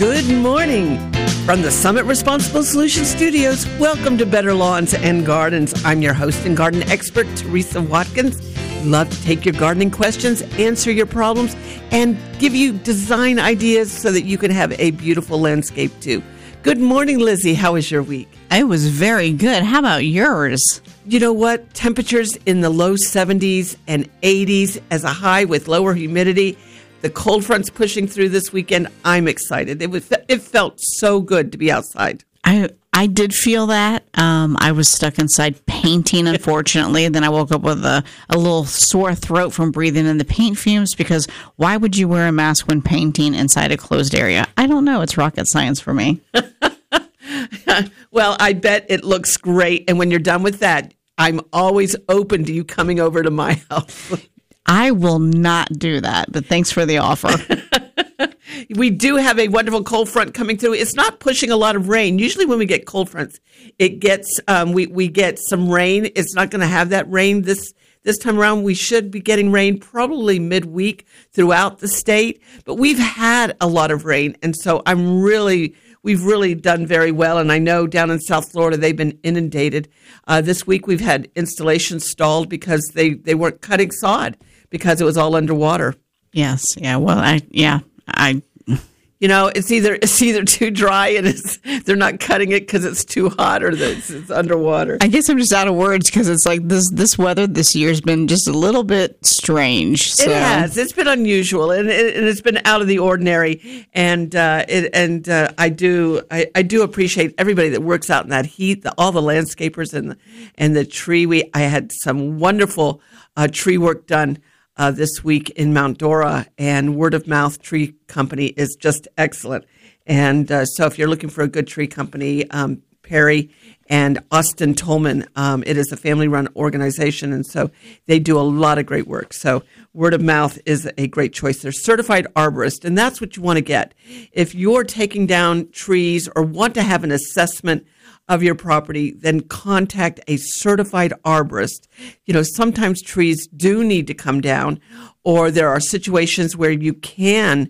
Good morning. From the Summit Responsible Solutions Studios, welcome to Better Lawns and Gardens. I'm your host and garden expert, Teresa Watkins. Love to take your gardening questions, answer your problems, and give you design ideas so that you can have a beautiful landscape too. Good morning, Lizzie. How was your week? It was very good. How about yours? You know what? Temperatures in the low 70s and 80s as a high with lower humidity. The cold front's pushing through this weekend. I'm excited. It felt so good to be outside. I did feel that. I was stuck inside painting, unfortunately. Then I woke up with a little sore throat from breathing in the paint fumes, because why would you wear a mask when painting inside a closed area? I don't know. It's rocket science for me. Well, I bet it looks great. And when you're done with that, I'm always open to you coming over to my house. I will not do that, but thanks for the offer. We do have a wonderful cold front coming through. It's not pushing a lot of rain. Usually when we get cold fronts, it gets we get some rain. It's not going to have that rain this time around. We should be getting rain probably midweek throughout the state, but we've had a lot of rain, and so we've really done very well. And I know down in South Florida they've been inundated. This week we've had installations stalled because they weren't cutting sod because it was all underwater. Yes. Yeah. Well, I. You know, it's either too dry and they're not cutting it because it's too hot, or it's underwater. I guess I'm just out of words because it's like this weather this year has been just a little bit strange. So. It has. It's been unusual, and it's been out of the ordinary. And I do appreciate everybody that works out in that heat. All the landscapers and the tree. I had some wonderful tree work done this week in Mount Dora, and Word of Mouth Tree Company is just excellent. And so if you're looking for a good tree company, Perry and Austin Tolman, it is a family-run organization, and so they do a lot of great work. So Word of Mouth is a great choice. They're certified arborists, and that's what you want to get. If you're taking down trees or want to have an assessment of your property, then contact a certified arborist. You know, sometimes trees do need to come down, or there are situations where you can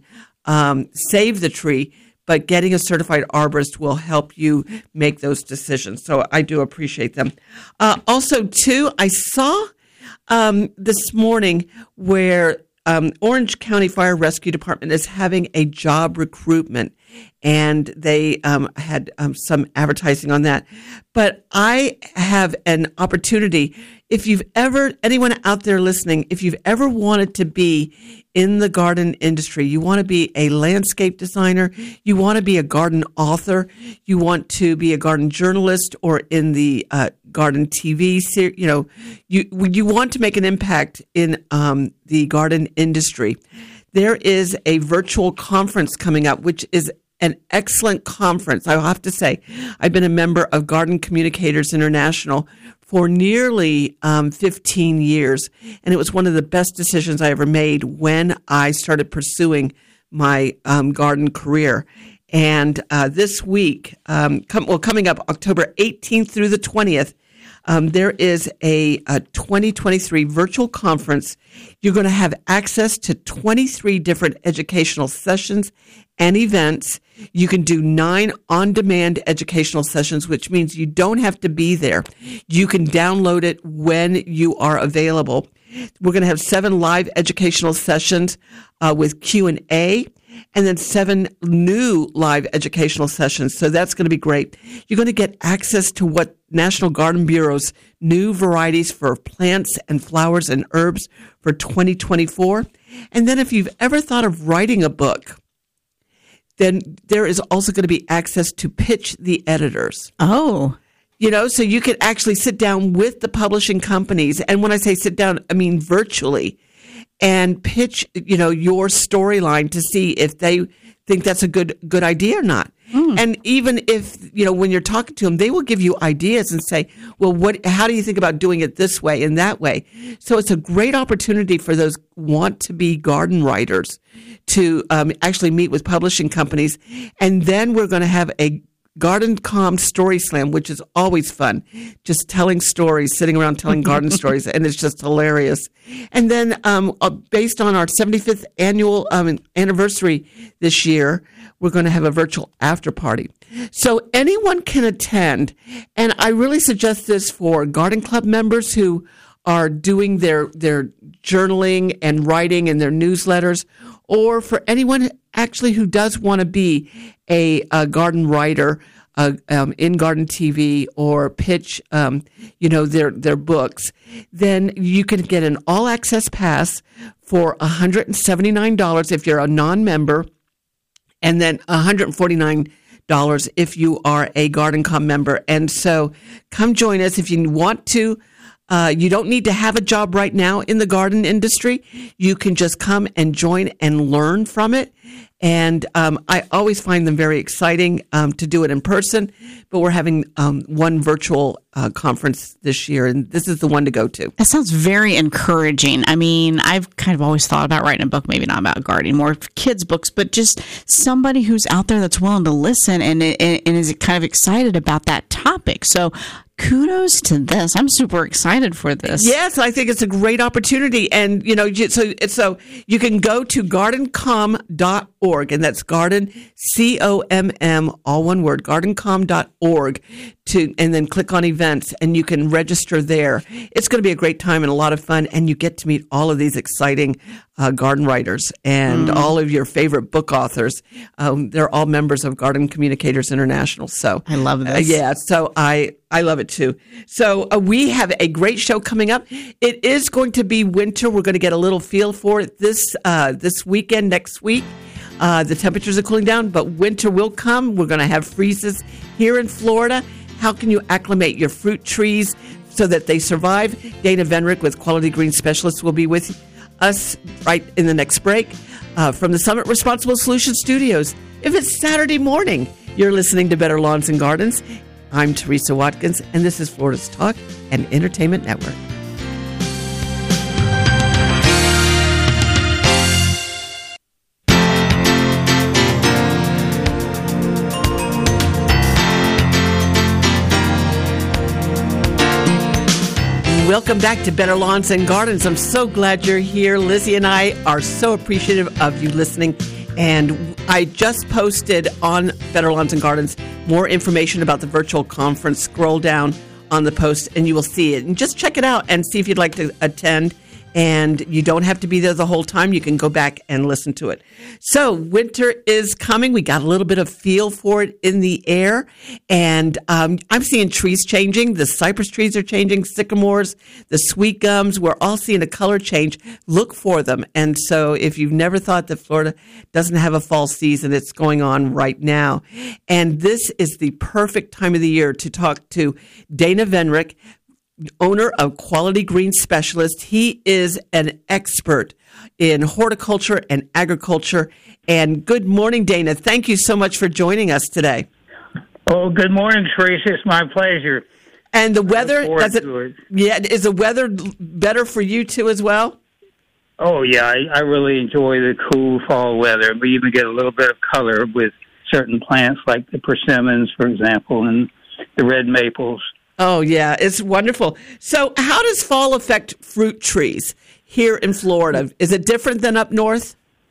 save the tree, but getting a certified arborist will help you make those decisions. So I do appreciate them. Also, too, I saw this morning where Orange County Fire Rescue Department is having a job recruitment, and they had some advertising on that. But I have an opportunity. If anyone out there listening, if you've ever wanted to be in the garden industry, you want to be a landscape designer, you want to be a garden author, you want to be a garden journalist, or in the garden TV series, you want to make an impact in the garden industry. There is a virtual conference coming up, which is an excellent conference. I have to say, I've been a member of Garden Communicators International for nearly 15 years, and it was one of the best decisions I ever made when I started pursuing my garden career. And this week, coming up October 18th through the 20th, there is a 2023 virtual conference. You're going to have access to 23 different educational sessions and events. You can do 9 on-demand educational sessions, which means you don't have to be there. You can download it when you are available. We're going to have 7 live educational sessions with Q&A, and then 7 new live educational sessions. So that's going to be great. You're going to get access to what National Garden Bureau's new varieties for plants and flowers and herbs for 2024. And then if you've ever thought of writing a book, then there is also going to be access to pitch the editors. Oh. So you could actually sit down with the publishing companies. And when I say sit down, I mean virtually, and pitch, your storyline to see if they think that's a good idea or not. And even if, when you're talking to them, they will give you ideas and say, well, how do you think about doing it this way and that way? So it's a great opportunity for those want-to-be garden writers to actually meet with publishing companies. And then we're going to have a Garden Calm Story Slam, which is always fun. Just telling stories, sitting around telling garden stories, and it's just hilarious. And then based on our 75th annual anniversary this year, we're going to have a virtual after party. So anyone can attend. And I really suggest this for garden club members who are doing their journaling and writing and their newsletters, or for anyone actually who does want to be a garden writer in Garden TV or pitch, their books. Then you can get an all access pass for $179 if you're a non-member, and then $149 if you are a GardenCom member. And so come join us if you want to. You don't need to have a job right now in the garden industry. You can just come and join and learn from it. And I always find them very exciting to do it in person. But we're having one virtual conference this year, and this is the one to go to. That sounds very encouraging. I mean, I've kind of always thought about writing a book, maybe not about gardening, more kids' books, but just somebody who's out there that's willing to listen and is kind of excited about that topic. So kudos to this. I'm super excited for this. Yes, I think it's a great opportunity. And, so you can go to gardencom.org, and that's garden, COMM, all one word, gardencom.org, and then click on events, and you can register there. It's going to be a great time and a lot of fun, and you get to meet all of these exciting garden writers and all of your favorite book authors. They're all members of Garden Communicators International. So I love this. So I love it too. So we have a great show coming up. It is going to be winter. We're going to get a little feel for it this weekend, next week. The temperatures are cooling down, but winter will come. We're going to have freezes here in Florida. How can you acclimate your fruit trees so that they survive? Dana Venrick with Quality Green Specialists will be with us right in the next break from the Summit Responsible Solutions Studios. If it's Saturday morning, you're listening to Better Lawns and Gardens. I'm Teresa Watkins, and this is Florida's Talk and Entertainment Network. Welcome back to Better Lawns and Gardens. I'm so glad you're here. Lizzie and I are so appreciative of you listening. And I just posted on Better Lawns and Gardens more information about the virtual conference. Scroll down on the post and you will see it. And just check it out and see if you'd like to attend. And you don't have to be there the whole time. You can go back and listen to it. So winter is coming. We got a little bit of feel for it in the air. And I'm seeing trees changing. The cypress trees are changing, sycamores, the sweet gums. We're all seeing a color change. Look for them. And so if you've never thought that Florida doesn't have a fall season, it's going on right now. And this is the perfect time of the year to talk to Dana Venrick, owner of Quality Green Specialist. He is an expert in horticulture and agriculture. And good morning, Dana. Thank you so much for joining us today. Oh, good morning, Teresa. It's my pleasure. And the weather, is the weather better for you too as well? Oh, yeah. I really enjoy the cool fall weather. We even get a little bit of color with certain plants like the persimmons, for example, and the red maples. Oh, yeah, it's wonderful. So how does fall affect fruit trees here in Florida? Is it different than up north?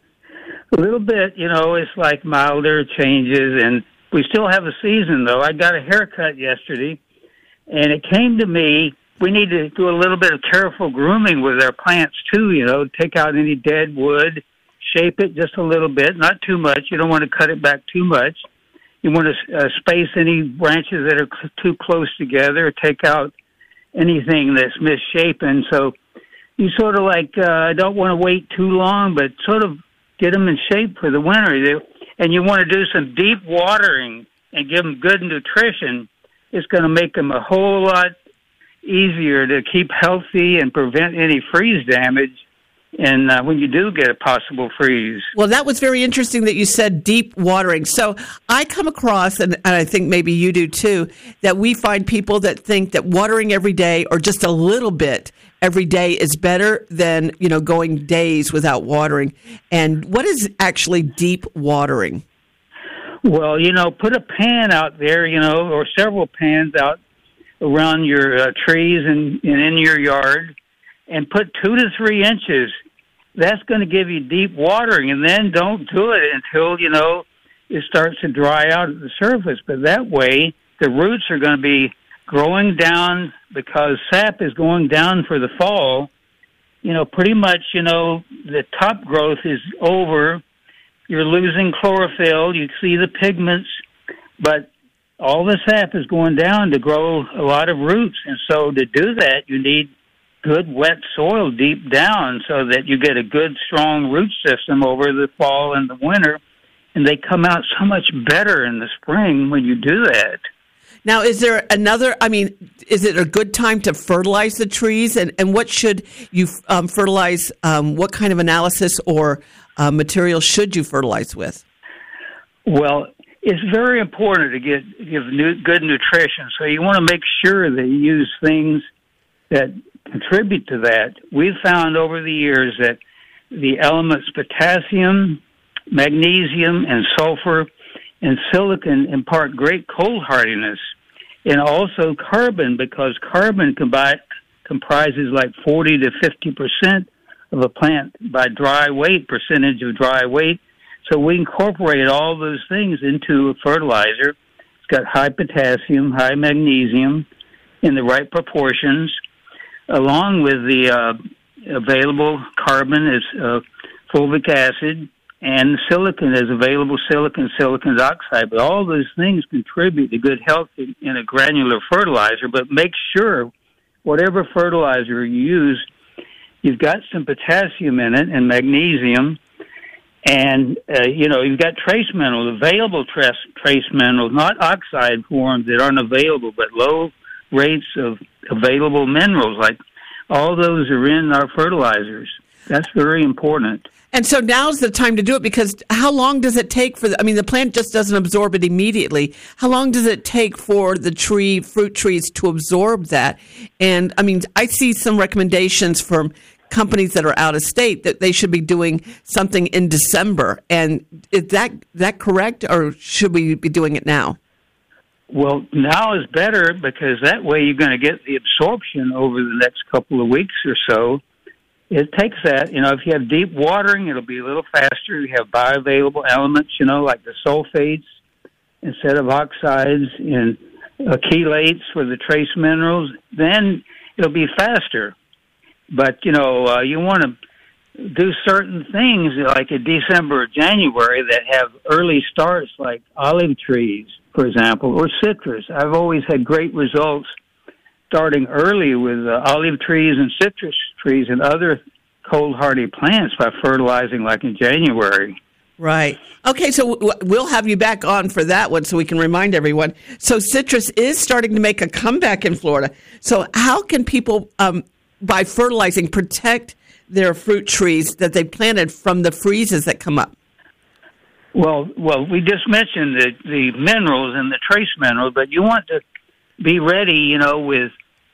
A little bit, it's like milder changes, and we still have a season, though. I got a haircut yesterday, and it came to me, we need to do a little bit of careful grooming with our plants, too, take out any dead wood, shape it just a little bit, not too much. You don't want to cut it back too much. You want to space any branches that are too close together, take out anything that's misshapen. So you sort of don't want to wait too long, but sort of get them in shape for the winter. And you want to do some deep watering and give them good nutrition. It's going to make them a whole lot easier to keep healthy and prevent any freeze damage. And when you do get a possible freeze. Well, that was very interesting that you said deep watering. So I come across, and I think maybe you do too, that we find people that think that watering every day or just a little bit every day is better than, going days without watering. And what is actually deep watering? Well, put a pan out there, or several pans out around your trees and in your yard, and put 2 to 3 inches. That's going to give you deep watering, and then don't do it until, it starts to dry out at the surface. But that way, the roots are going to be growing down because sap is going down for the fall. Pretty much, the top growth is over. You're losing chlorophyll. You see the pigments, but all the sap is going down to grow a lot of roots. And so to do that, you need good wet soil deep down so that you get a good, strong root system over the fall and the winter. And they come out so much better in the spring when you do that. Now, is there is it a good time to fertilize the trees? And what should you fertilize? What kind of analysis or material should you fertilize with? Well, it's very important to give good nutrition. So you want to make sure that you use things that contribute to that. We've found over the years that the elements potassium, magnesium, and sulfur and silicon impart great cold hardiness, and also carbon, because carbon comprises like 40 to 50% of a plant by percentage of dry weight. So we incorporate all those things into a fertilizer. It's got high potassium, high magnesium in the right proportions, along with the available carbon is fulvic acid, and silicon is available silicon dioxide. But all those things contribute to good health in a granular fertilizer. But make sure whatever fertilizer you use, you've got some potassium in it and magnesium. And, you've got trace minerals, available trace minerals, not oxide forms that aren't available, but low rates of available minerals. Like all those are in our fertilizers. That's very important. And so now's the time to do it, because how long does it take the plant just doesn't absorb it immediately. How long does it take for the fruit trees to absorb that? And I see some recommendations from companies that are out of state that they should be doing something in December. And is that correct, or should we be doing it now? Well, now is better, because that way you're going to get the absorption over the next couple of weeks or so. It takes that, if you have deep watering, it'll be a little faster. You have bioavailable elements, like the sulfates instead of oxides, and chelates for the trace minerals. Then it'll be faster. But, you want to do certain things like in December or January that have early starts, like olive trees, for example, or citrus. I've always had great results starting early with olive trees and citrus trees and other cold-hardy plants by fertilizing like in January. Right. Okay, so we'll have you back on for that one so we can remind everyone. So citrus is starting to make a comeback in Florida. So how can people, by fertilizing, protect their fruit trees that they planted from the freezes that come up? Well, we just mentioned the minerals and the trace minerals, but you want to be ready, with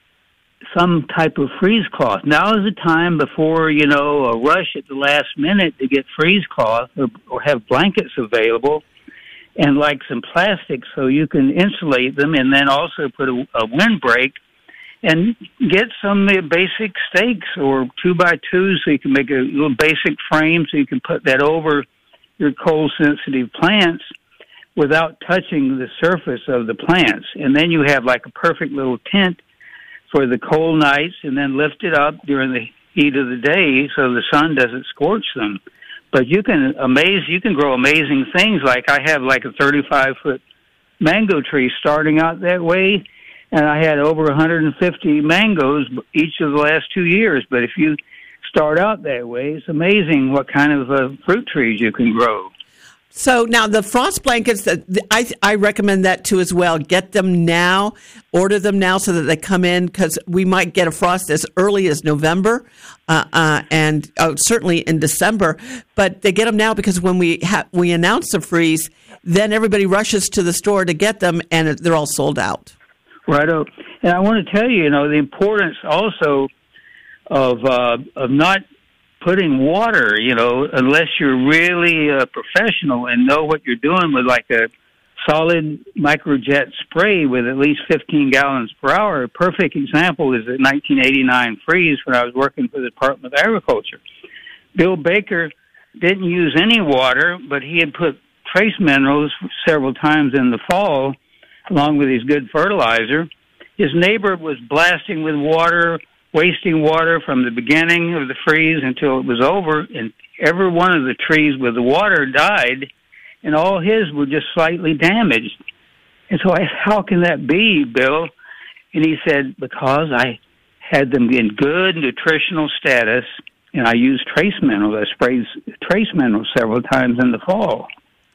some type of freeze cloth. Now is the time before, a rush at the last minute to get freeze cloth or have blankets available, and like some plastic so you can insulate them, and then also put a windbreak, and get some basic stakes or 2x2 so you can make a little basic frame so you can put that over your cold-sensitive plants without touching the surface of the plants. And then you have like a perfect little tent for the cold nights, and then lift it up during the heat of the day so the sun doesn't scorch them. But you can grow amazing things. Like I have like a 35-foot mango tree starting out that way, and I had over 150 mangoes each of the last 2 years. But if you start out that way, it's amazing what kind of fruit trees you can grow. So now the frost blankets, I recommend that too as well. Get them now, order them now so that they come in, because we might get a frost as early as November and certainly in December. But they get them now because when we announce the freeze, then everybody rushes to the store to get them, and they're all sold out. Right. And I want to tell you, the importance also of not putting water, unless you're really a professional and know what you're doing with like a solid microjet spray with at least 15 gallons per hour. A perfect example is the 1989 freeze when I was working for the Department of Agriculture. Bill Baker didn't use any water, but he had put trace minerals several times in the fall, along with his good fertilizer. His neighbor was blasting with water, wasting water from the beginning of the freeze until it was over, and every one of the trees with the water died, and all his were just slightly damaged. And so I asked, how can that be, Bill? And he said, because I had them in good nutritional status, and I used trace minerals. I sprayed trace minerals several times in the fall.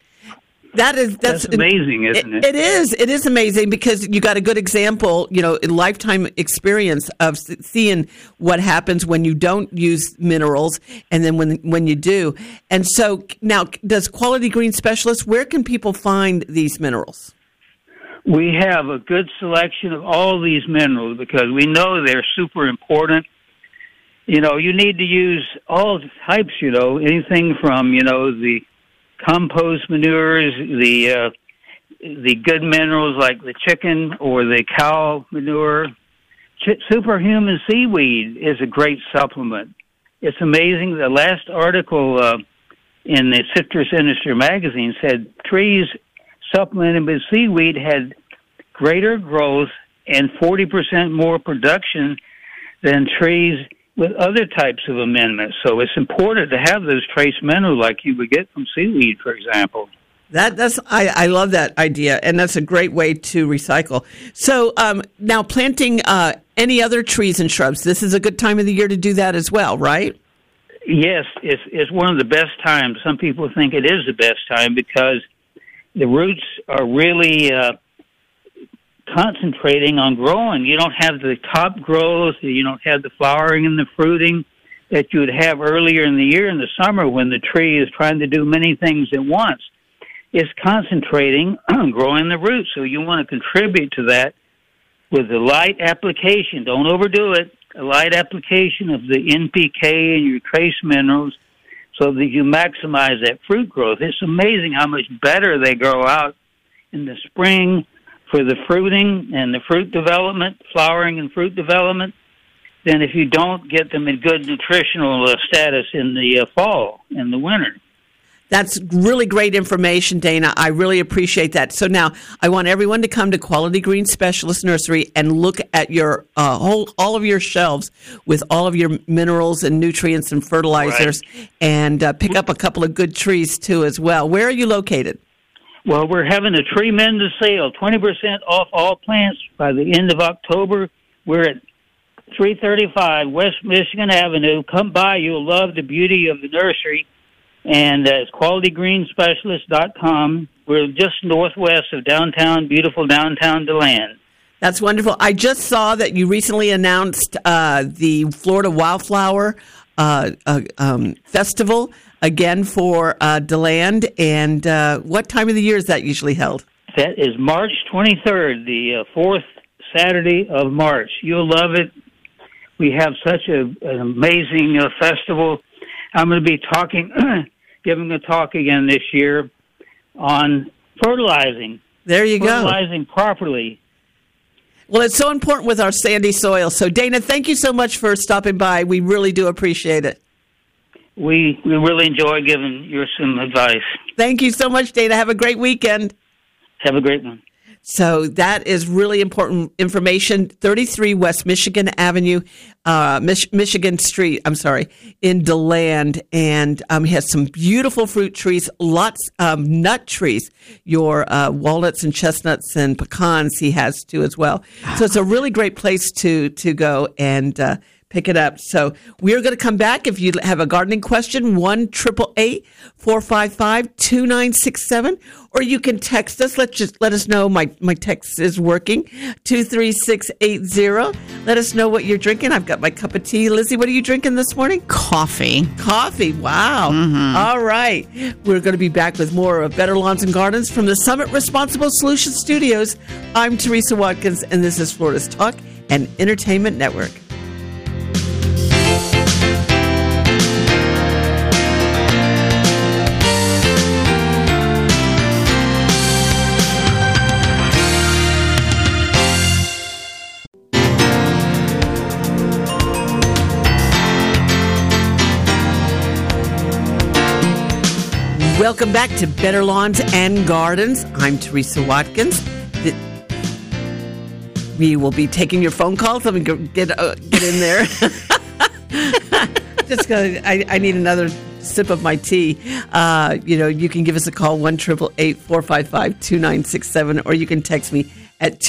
That's amazing, isn't it? It is. It is amazing because you got a good example, lifetime experience of seeing what happens when you don't use minerals and then when you do. And so now, does Quality Green Specialist, where can people find these minerals? We have a good selection of all these minerals because we know they're super important. You need to use all types, anything from, the compost manures, the good minerals like the chicken or the cow manure. Superhuman seaweed is a great supplement. It's amazing. The last article in the Citrus Industry magazine said trees supplemented with seaweed had greater growth and 40% more production than trees with other types of amendments. So it's important to have those trace minerals like you would get from seaweed, for example. I love that idea, and that's a great way to recycle. So now planting any other trees and shrubs, this is a good time of the year to do that as well, right? Yes, it's one of the best times. Some people think it is the best time because the roots are really concentrating on growing. You don't have the top growth, you don't have the flowering and the fruiting that you would have earlier in the year in the summer when the tree is trying to do many things at once. It's concentrating on growing the roots, so you want to contribute to that with a light application. Don't overdo it. A light application of the NPK and your trace minerals so that you maximize that fruit growth. It's amazing how much better they grow out in the spring for the fruiting and the fruit development, flowering and fruit development, than if you don't get them in good nutritional status in the fall and the winter. That's really great information, Dana. I really appreciate that. So now I want everyone to come to Quality Green Specialist Nursery and look at your all of your shelves with all of your minerals and nutrients and fertilizers, right, and pick up a couple of good trees too as well. Where are you located? Well, we're having a tremendous sale, 20% off all plants by the end of October. We're at 335 West Michigan Avenue. Come by. You'll love the beauty of the nursery. And it's qualitygreensspecialist.com. We're just northwest of beautiful downtown DeLand. That's wonderful. I just saw that you recently announced the Florida Wildflower Festival again for DeLand. And what time of the year is that usually held? That is March 23rd, the fourth Saturday of March. You'll love it. We have such an amazing festival. I'm going to be giving a talk again this year on fertilizing. There you go. Fertilizing properly. Well, it's so important with our sandy soil. So, Dana, thank you so much for stopping by. We really do appreciate it. We really enjoy giving you some advice. Thank you so much, Dana. Have a great weekend. Have a great one. So that is really important information. 33 West Michigan Avenue, Michigan Street, in DeLand. And he has some beautiful fruit trees, lots of nut trees, your walnuts and chestnuts and pecans he has too as well. So it's a really great place to go and pick it up. So we're going to come back. If you have a gardening question, 1-888-455-2967, or you can text us. Let us know. My text is working, 23680. Let us know what you're drinking. I've got my cup of tea. Lizzie, what are you drinking this morning? Coffee. Wow. Mm-hmm. All right. We're going to be back with more of Better Lawns and Gardens from the Summit Responsible Solutions Studios. I'm Teresa Watkins, and this is Florida's Talk and Entertainment Network. Welcome back to Better Lawns and Gardens. I'm Teresa Watkins. We will be taking your phone calls. Let me get in there. I need another sip of my tea. You can give us a call, 1-888-455-2967, or you can text me at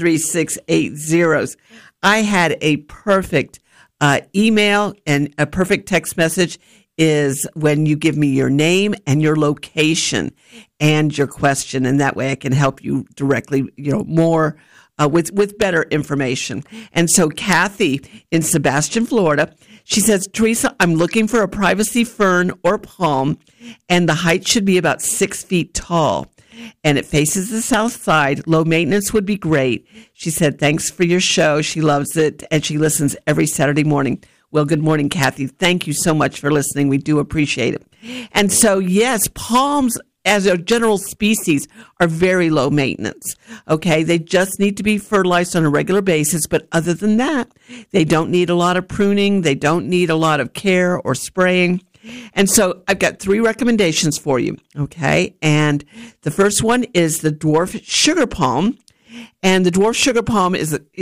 23680. I had a perfect email and a perfect text message is when you give me your name and your location and your question, and that way I can help you directly, more with better information. And so Kathy in Sebastian, Florida, she says, Teresa, I'm looking for a privacy fern or palm, and the height should be about 6 feet tall. And it faces the south side. Low maintenance would be great. She said, thanks for your show. She loves it, and she listens every Saturday morning. Well, good morning, Kathy. Thank you so much for listening. We do appreciate it. And so, yes, palms as a general species are very low maintenance. Okay, they just need to be fertilized on a regular basis. But other than that, they don't need a lot of pruning. They don't need a lot of care or spraying. And so I've got 3 recommendations for you. Okay, and the first one is the dwarf sugar palm. And the dwarf sugar palm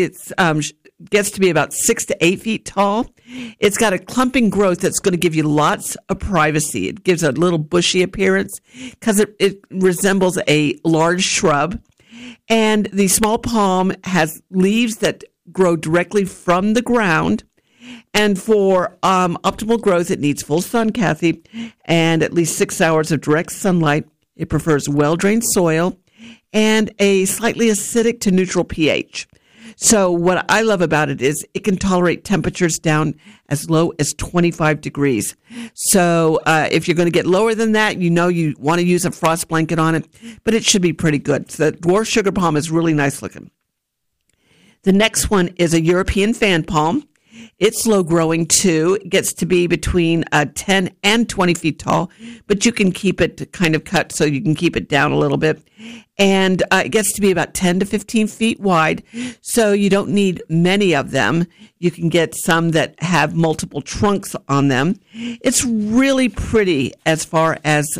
gets to be about 6 to 8 feet tall. It's got a clumping growth that's going to give you lots of privacy. It gives a little bushy appearance because it resembles a large shrub. And the small palm has leaves that grow directly from the ground. And for optimal growth, it needs full sun, Kathy, and at least 6 hours of direct sunlight. It prefers well-drained soil and a slightly acidic to neutral pH. So what I love about it is it can tolerate temperatures down as low as 25 degrees. So if you're going to get lower than that, you want to use a frost blanket on it, but it should be pretty good. So the dwarf sugar palm is really nice looking. The next one is a European fan palm. It's slow growing too. It gets to be between 10 and 20 feet tall, but you can keep it kind of cut so you can keep it down a little bit. And it gets to be about 10 to 15 feet wide, so you don't need many of them. You can get some that have multiple trunks on them. It's really pretty as far as,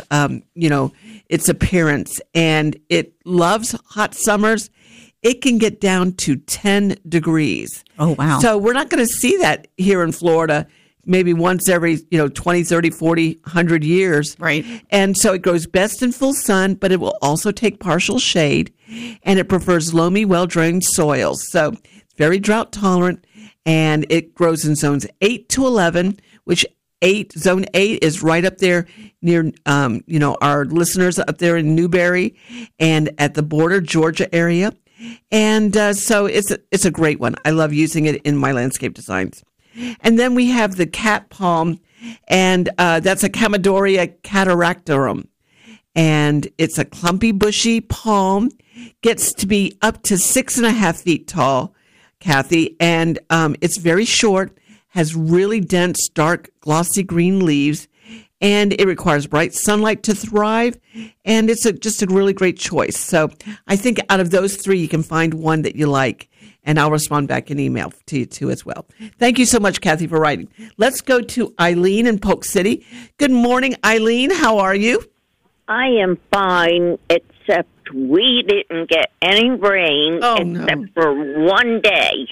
its appearance, and it loves hot summers. It can get down to 10 degrees. Oh, wow. So we're not going to see that here in Florida maybe once every, 20, 30, 40, 100 years. Right. And so it grows best in full sun, but it will also take partial shade, and it prefers loamy, well-drained soils. So it's very drought tolerant, and it grows in zones 8 to 11, which zone 8 is right up there near, our listeners up there in Newberry and at the border, Georgia area. And so it's a great one. I love using it in my landscape designs. And then we have the cat palm, and that's a Chamaedorea cataractarum. And it's a clumpy, bushy palm, gets to be up to 6.5 feet tall, Kathy, and it's very short, has really dense, dark, glossy green leaves, and it requires bright sunlight to thrive, and it's just a really great choice. So I think out of those 3, you can find one that you like, and I'll respond back in email to you too as well. Thank you so much, Kathy, for writing. Let's go to Eileen in Polk City. Good morning, Eileen. How are you? I am fine, except we didn't get any rain for one day.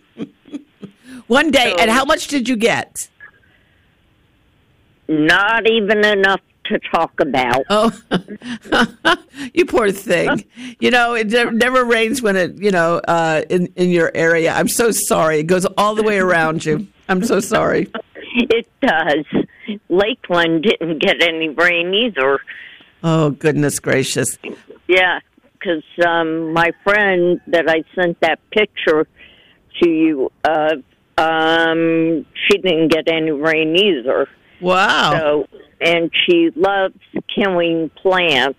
One day, and how much did you get? Not even enough to talk about. Oh, you poor thing. It never rains when it, in your area. I'm so sorry. It goes all the way around you. I'm so sorry. It does. Lakeland didn't get any rain either. Oh, goodness gracious. Yeah, because my friend that I sent that picture to you, she didn't get any rain either. Wow. So, and she loves killing plants.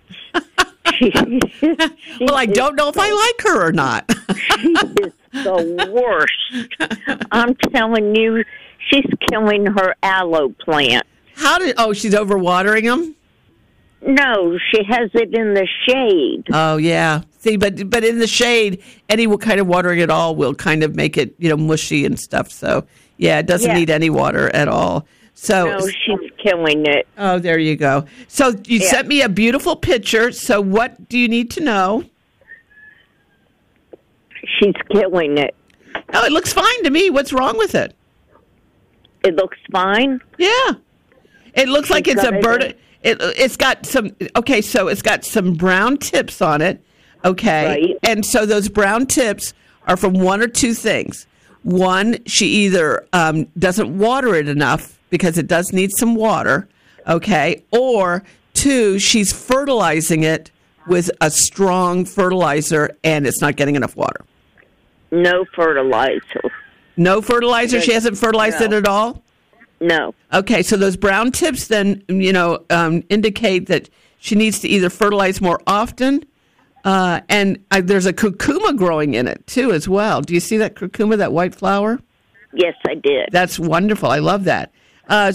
Well, I don't know if I like her or not. She is the worst. I'm telling you, she's killing her aloe plant. She's overwatering them? No, she has it in the shade. Oh, yeah. See, but in the shade, any kind of watering at all will kind of make it, mushy and stuff. So, yeah, it doesn't need any water at all. So no, she's killing it. Oh, there you go. So you sent me a beautiful picture. So what do you need to know? She's killing it. Oh, it looks fine to me. What's wrong with it? It looks fine. Yeah. It looks like it's a bird. It's got some, okay, so it's got some brown tips on it, okay? Right. And so those brown tips are from one or two things. One, she either doesn't water it enough because it does need some water, okay? Or two, she's fertilizing it with a strong fertilizer and it's not getting enough water. No fertilizer. No fertilizer? She hasn't fertilized it at all? No. Okay, so those brown tips then, indicate that she needs to either fertilize more often, and there's a curcuma growing in it, too, as well. Do you see that curcuma, that white flower? Yes, I did. That's wonderful. I love that. How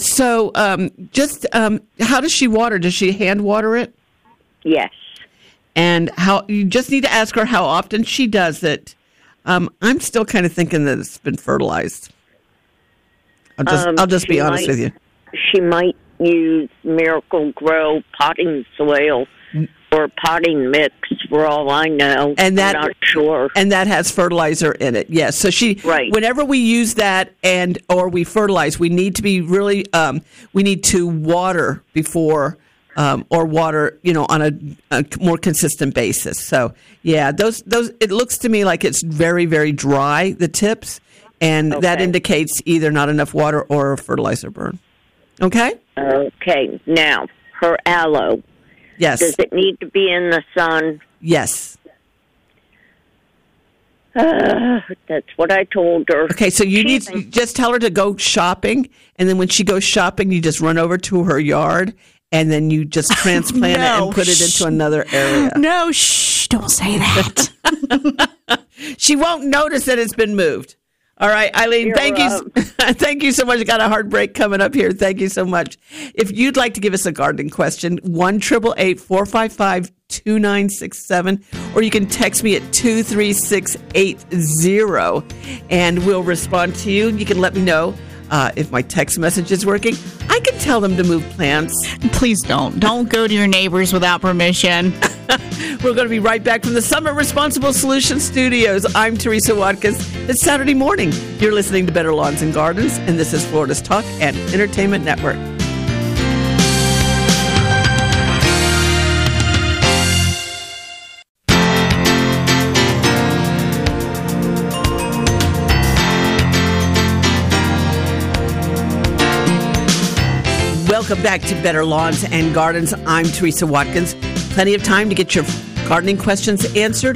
does she water? Does she hand water it? Yes. And you just need to ask her how often she does it. I'm still kind of thinking that it's been fertilized. I'll just be honest with you. She might use Miracle Grow potting soil or potting mix, for all I know. And I'm not sure. And that has fertilizer in it. Yes. So whenever we use that or we fertilize, we need to be really we need to water before. Or water, on a more consistent basis. So, yeah, those. It looks to me like it's very, very dry, the tips, and that indicates either not enough water or a fertilizer burn. Okay? Okay. Now, her aloe. Yes. Does it need to be in the sun? Yes. That's what I told her. Okay, so you just tell her to go shopping, and then when she goes shopping, you just run over to her yard, and then you just transplant it and put it into another area. No, don't say that. She won't notice that it's been moved. All right, Eileen, thank you. Thank you so much. Got a hard break coming up here. Thank you so much. If you'd like to give us a gardening question, 1-888-455-2967, or you can text me at 23680, and we'll respond to you. You can let me know if my text message is working. I can tell them to move plants. Please don't. Don't go to your neighbors without permission. We're going to be right back from the Summit Responsible Solutions Studios. I'm Teresa Watkins. It's Saturday morning. You're listening to Better Lawns and Gardens, and this is Florida's Talk and Entertainment Network. Welcome back to Better Lawns and Gardens. I'm Teresa Watkins. Plenty of time to get your gardening questions answered.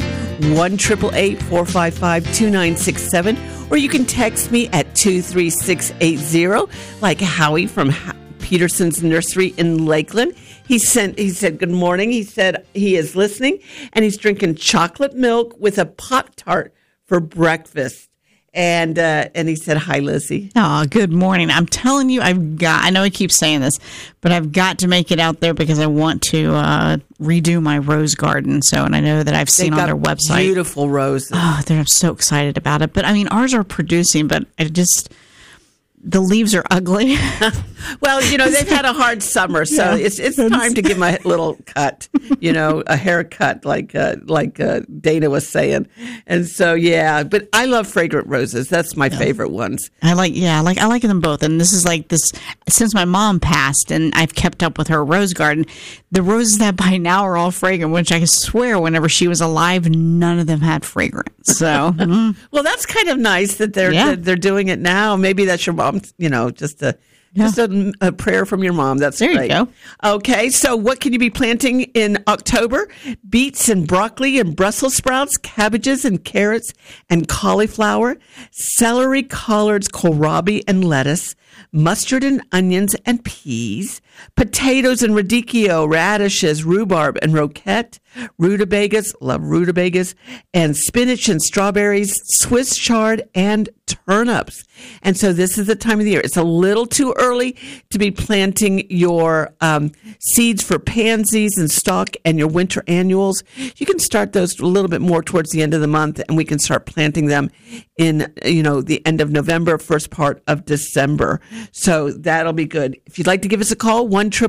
1-888-455-2967. Or you can text me at 23680, like Howie from Peterson's Nursery in Lakeland. He said, good morning. He said he is listening, and he's drinking chocolate milk with a Pop-Tart for breakfast. And he said, hi, Lizzie. Oh, good morning. I'm telling you, I know I keep saying this, but I've got to make it out there because I want to redo my rose garden. And I know that I've seen on their website. Beautiful roses. Oh, I'm so excited about it. But I mean, ours are producing, but the leaves are ugly. Well, they've had a hard summer, so it's time to give them a little cut, a haircut, like Dana was saying. And so, yeah, but I love fragrant roses. That's my favorite ones. I like them both. And this is like this, since my mom passed and I've kept up with her rose garden, the roses that by now are all fragrant, which I swear whenever she was alive, none of them had fragrance. So, well, that's kind of nice that they're doing it now. Maybe that's your mom, just a prayer from your mom. That's there great. You go. Okay, so what can you be planting in October? Beets and broccoli and Brussels sprouts, cabbages and carrots and cauliflower, celery, collards, kohlrabi and lettuce, mustard and onions and peas, potatoes and radicchio, radishes, rhubarb and roquette, rutabagas, love rutabagas, and spinach and strawberries, Swiss chard, and turnips. And so this is the time of the year. It's a little too early to be planting your seeds for pansies and stock and your winter annuals. You can start those a little bit more towards the end of the month, and we can start planting them in, the end of November, first part of December. So that'll be good. If you'd like to give us a call,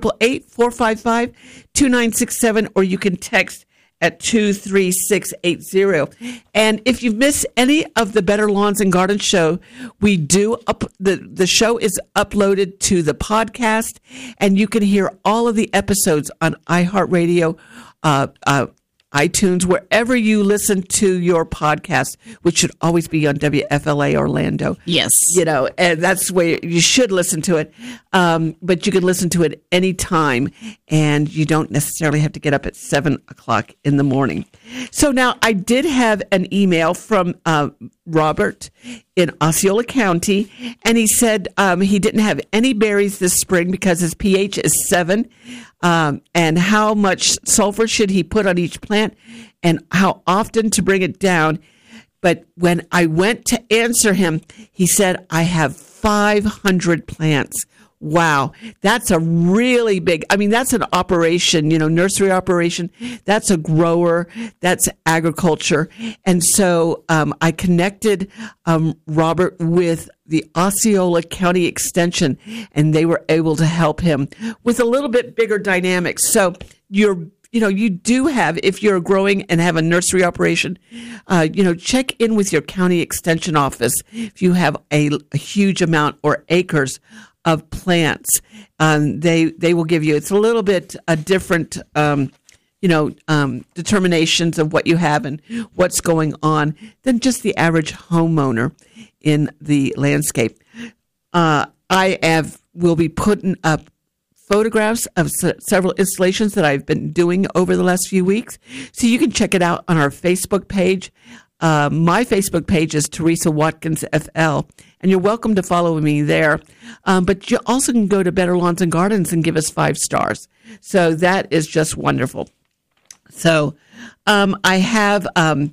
1-888-455-2967, or you can text at 23680. And if you've missed any of the Better Lawns and Gardens show, we do the show is uploaded to the podcast, and you can hear all of the episodes on iHeartRadio, iTunes, wherever you listen to your podcast, which should always be on WFLA Orlando. Yes. And that's where you should listen to it. But you can listen to it anytime, and you don't necessarily have to get up at 7 o'clock in the morning. So now I did have an email from Robert in Osceola County, and he said he didn't have any berries this spring because his pH is 7. And how much sulfur should he put on each plant, and how often to bring it down. But when I went to answer him, he said, I have 500 plants. Wow, that's a really big, that's an operation, nursery operation. That's a grower. That's agriculture. And so I connected Robert with the Osceola County Extension, and they were able to help him with a little bit bigger dynamics. So you do have, if you're growing and have a nursery operation, check in with your county extension office if you have a huge amount or acres of plants. They will give you, it's a little bit a different, determinations of what you have and what's going on than just the average homeowner in the landscape. Will be putting up photographs of several installations that I've been doing over the last few weeks. So you can check it out on our Facebook page. My Facebook page is Teresa Watkins FL, and you're welcome to follow me there. But you also can go to Better Lawns and Gardens and give us 5 stars. So that is just wonderful. So I have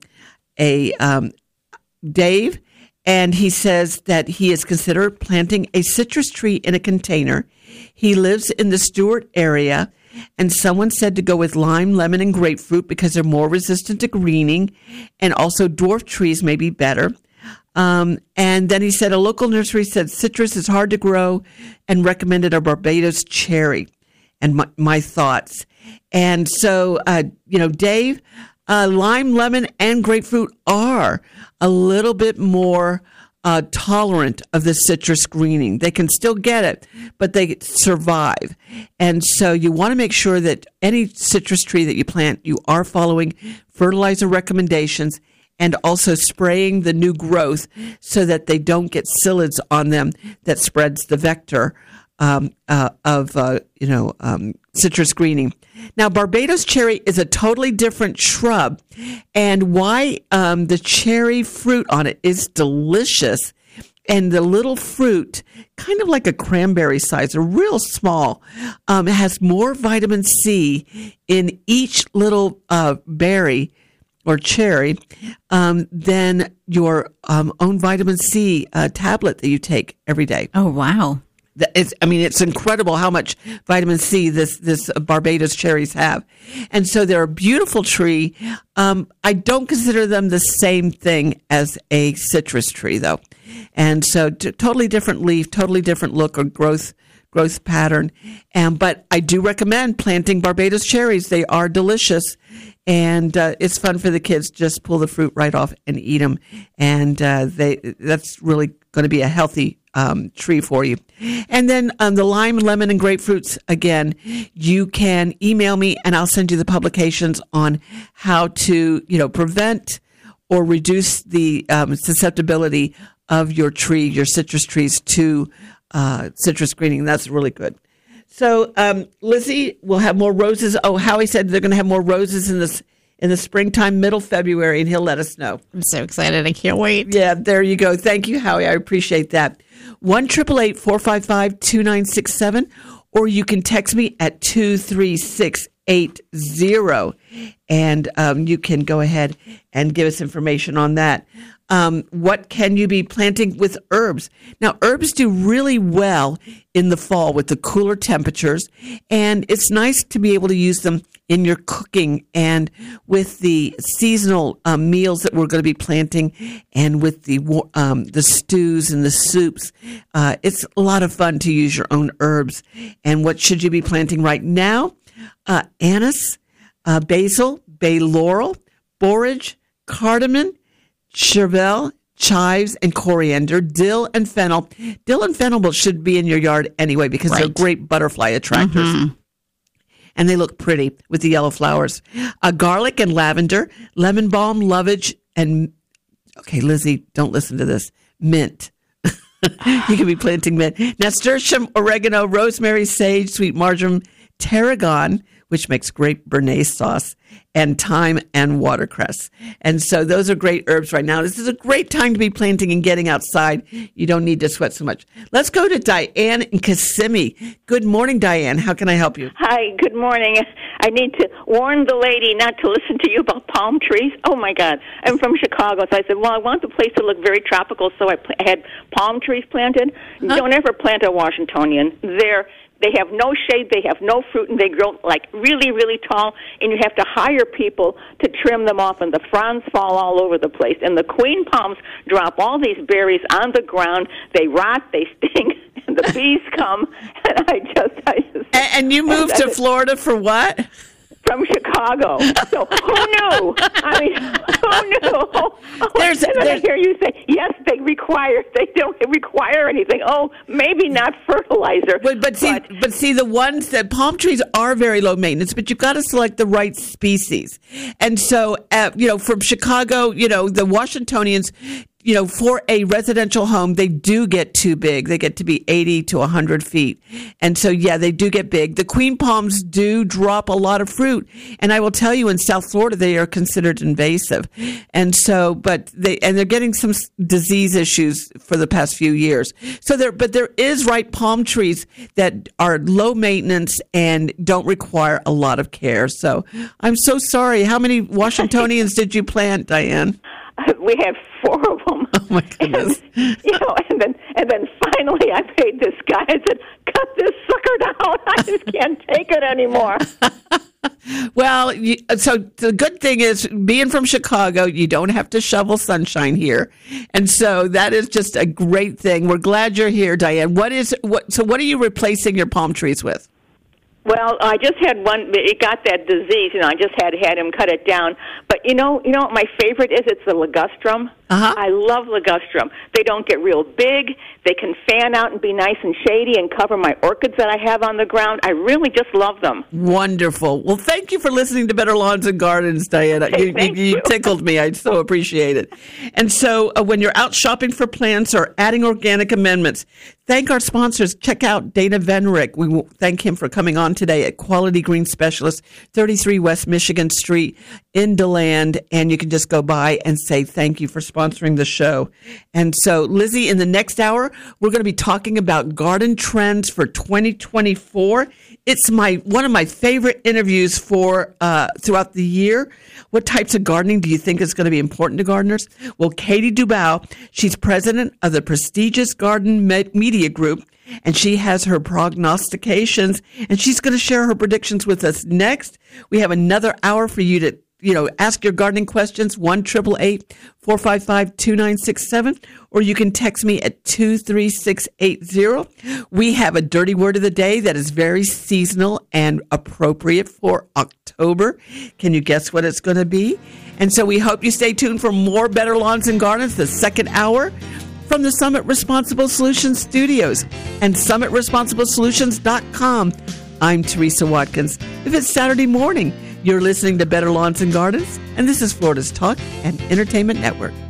Dave, and he says that he has considered planting a citrus tree in a container. He lives in the Stewart area, and someone said to go with lime, lemon, and grapefruit because they're more resistant to greening, and also dwarf trees may be better. And then he said a local nursery said citrus is hard to grow and recommended a Barbados cherry. And my thoughts. And so, Dave, lime, lemon, and grapefruit are a little bit more tolerant of the citrus greening. They can still get it, but they survive. And so you want to make sure that any citrus tree that you plant, you are following fertilizer recommendations and also spraying the new growth so that they don't get psyllids on them that spreads the vector of citrus greening. Now, Barbados cherry is a totally different shrub, and why the cherry fruit on it is delicious, and the little fruit, kind of like a cranberry size, are real small. It has more vitamin C in each little berry or cherry than your own vitamin C tablet that you take every day. Oh, wow. It's incredible how much vitamin C this Barbados cherries have. And so they're a beautiful tree. I don't consider them the same thing as a citrus tree, though. And so totally different leaf, totally different look or growth pattern. But I do recommend planting Barbados cherries. They are delicious. And it's fun for the kids. Just pull the fruit right off and eat them. And that's really going to be a healthy tree for you. And then the lime, lemon, and grapefruits, again, you can email me and I'll send you the publications on how to, prevent or reduce the susceptibility of your tree, your citrus trees, to citrus greening. That's really good. So, Lizzie, we'll have more roses. Oh, Howie said they're going to have more roses in the springtime, middle February, and he'll let us know. I'm so excited. I can't wait. Yeah, there you go. Thank you, Howie. I appreciate that. 1-888-455-2967, or you can text me at 23680. And you can go ahead and give us information on that. What can you be planting with herbs? Now, herbs do really well in the fall with the cooler temperatures, and it's nice to be able to use them in your cooking and with the seasonal meals that we're going to be planting, and with the stews and the soups. It's a lot of fun to use your own herbs. And what should you be planting right now? Anise, basil, bay laurel, borage, cardamom, chervil, chives, and coriander, dill and fennel. Dill and fennel should be in your yard anyway because they're great butterfly attractors. Mm-hmm. And they look pretty with the yellow flowers. Garlic and lavender, lemon balm, lovage, and, okay, Lizzie, don't listen to this, mint. You can be planting mint. Nasturtium, oregano, rosemary, sage, sweet marjoram, tarragon, which makes great béarnaise sauce, and thyme and watercress. And so those are great herbs right now. This is a great time to be planting and getting outside. You don't need to sweat so much. Let's go to Diane in Kissimmee. Good morning, Diane. How can I help you? Hi, good morning. I need to warn the lady not to listen to you about palm trees. Oh, my God. I'm from Chicago, so I said, well, I want the place to look very tropical, so I had palm trees planted. Huh? Don't ever plant a Washingtonian. They have no shade, they have no fruit, and they grow like really, really tall, and you have to hire people to trim them off, and the fronds fall all over the place. And the queen palms drop all these berries on the ground. They rot, they stink, and the bees come, and I just And you moved to Florida for what? From Chicago. So who knew? I mean, who knew? I hear you say, yes, they don't require anything. Oh, maybe not fertilizer. But see, the ones that palm trees are very low maintenance, but you've got to select the right species. And so, from Chicago, the Washingtonians, for a residential home, they do get too big. They get to be 80 to 100 feet. And so, yeah, they do get big. The queen palms do drop a lot of fruit. And I will tell you, in South Florida, they are considered invasive. And so, but they're getting some disease issues for the past few years. So there is ripe palm trees that are low maintenance and don't require a lot of care. So I'm so sorry. How many Washingtonians did you plant, Diane? We had 4 of them. Oh my goodness! And then finally, I paid this guy. I said, "Cut this sucker down. I just can't take it anymore." Well, so the good thing is, being from Chicago, you don't have to shovel sunshine here, and so that is just a great thing. We're glad you're here, Diane. What are you replacing your palm trees with? Well, I just had one. It got that disease, I just had him cut it down. But you know what my favorite is? It's the ligustrum. Uh-huh. I love ligustrum. They don't get real big. They can fan out and be nice and shady and cover my orchids that I have on the ground. I really just love them. Wonderful. Well, thank you for listening to Better Lawns and Gardens, Diana. You tickled me. I so appreciate it. And so when you're out shopping for plants or adding organic amendments, thank our sponsors. Check out Dana Venrick. We will thank him for coming on today at Quality Green Specialist, 33 West Michigan Street in DeLand. And you can just go by and say thank you for sponsoring the show. And so, Lizzie, in the next hour, we're going to be talking about garden trends for 2024. It's one of my favorite interviews for throughout the year. What types of gardening do you think is going to be important to gardeners? Well, Katie Dubow, she's president of the prestigious Garden Media Group, and she has her prognostications, and she's going to share her predictions with us next. We have another hour for you to ask your gardening questions, 1-888-455-2967, or you can text me at 23680. We have a dirty word of the day that is very seasonal and appropriate for October. Can you guess what it's going to be? And so we hope you stay tuned for more Better Lawns and Gardens, the second hour, from the Summit Responsible Solutions Studios and SummitResponsibleSolutions.com. I'm Teresa Watkins. If it's Saturday morning, you're listening to Better Lawns and Gardens, and this is Florida's Talk and Entertainment Network.